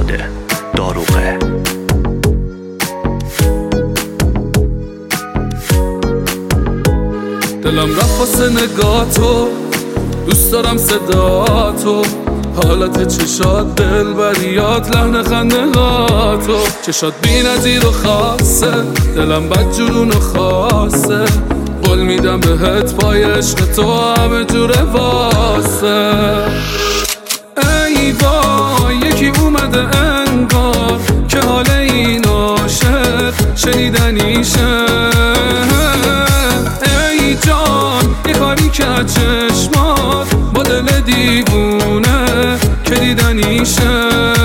محمد داروغه. دلم رفت واسه نگاتو، دوست دارم صداتو، حالت چشات دلبریات، لحن خندهاتو، چشات بی نظیر و خاصه، دلم بد جنون و خاصه، قول میدم بهت پای عشق تو همه جوره واسه. ای وای یکی اومده انگار که حال این عاشق شنیدنیشه. ای جان یه کاری که چشمات با دل دیوونه که دیدنیشه.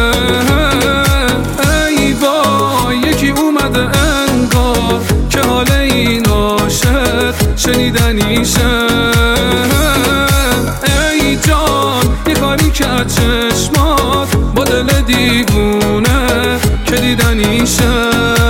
ای وای یکی اومده انگار که حال این عاشق شنیدنیشه. ای جان یه کاری که چشمات با دل دیوونه که دیدنیشه.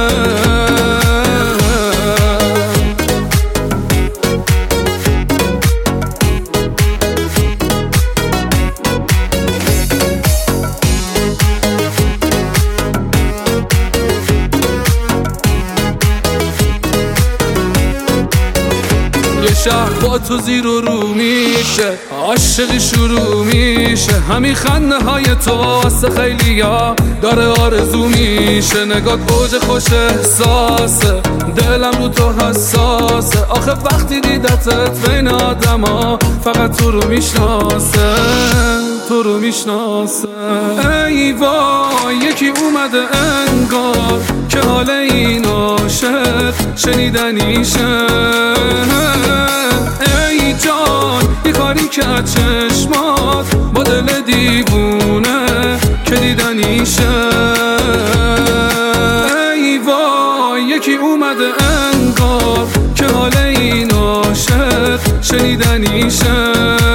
یه شهر با تو زیر و رو میشه، عاشقی شروع میشه، همین خنده های تو واسه خیلیا داره آرزو میشه. نگات اوج خوش احساسه، دلم رو تو حساسه، آخه وقتی دیدتت بین آدم ها فقط تو رو میشناسه، تو رو میشناسه. ای وای یکی اومده انگار که حال این عاشق شنیدنیشه. ای جان یه کاری که چشمات با دل دیوونه که دیدنیشه. ای وای یکی اومده انگار که حال این عاشق شنیدنیشه.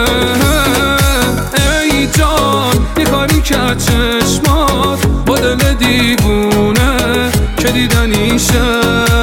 ای جان یه کاری که چشمات با دل دیوونه که دیدنیشه.